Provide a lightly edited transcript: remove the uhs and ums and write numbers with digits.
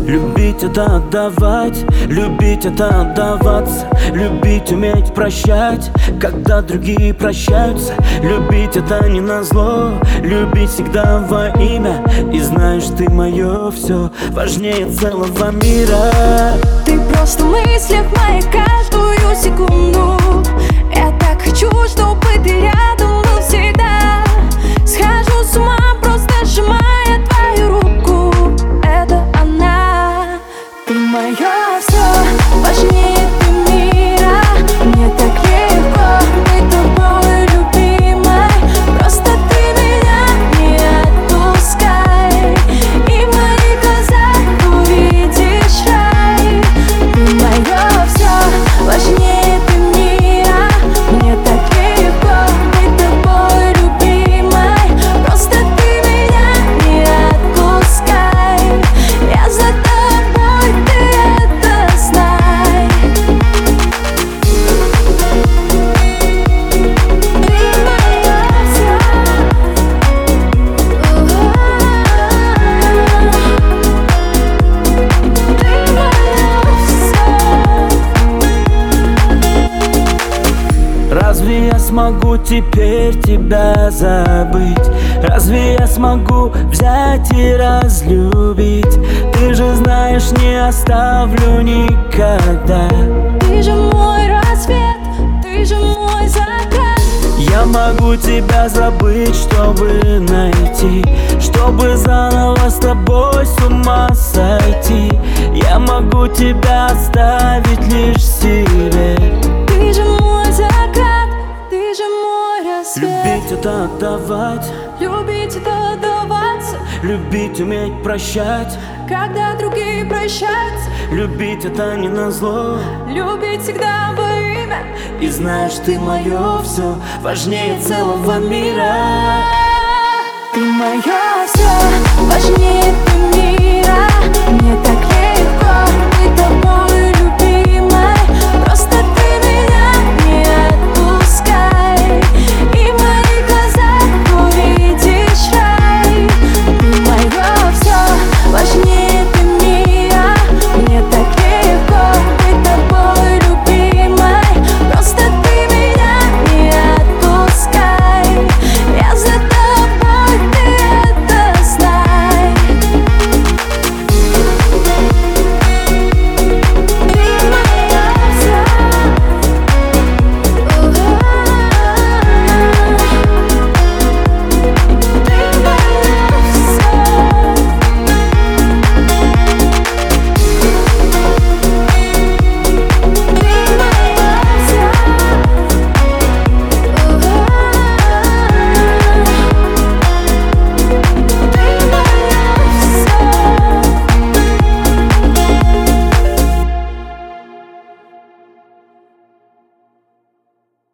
Любить это отдавать, любить это отдаваться. Любить уметь прощать, когда другие прощаются. Любить это не назло, любить всегда во имя. И знаешь, ты мое все, важнее целого мира. Ты просто в мыслях моих каждую секунду. Я так хочу, чтобы ты рядом был всегда. Схожу с ума, просто сжимая твою руку. Это она. Ты мое все, важнее ты мира. Мне так легко быть тобой, любимой. Просто ты меня не отпускай. И в моих глазах увидишь рай. Ты мое все, важнее ты мира. Мне так легко быть тобой, любимой. Просто ты меня не отпускай. Я за тобой, ты это знай. Ты мое все. Ты мое все. Разве я смогу теперь тебя забыть? Разве я смогу взять и разлюбить? Ты же знаешь, не оставлю никогда. Ты же мой рассвет, ты же мой закат. Я могу тебя забыть, чтобы найти, чтобы заново с тобой с ума сойти. Я могу тебя оставить лишь себе. Ты же мой закат, ты же мой рассвет. Любить это отдавать, Любить это отдаваться, любить уметь прощать. когда другие прощаются. Любить это не назло, Любить всегда во имя. и знаешь, ты мое все, важнее целого мира. Ты мое все.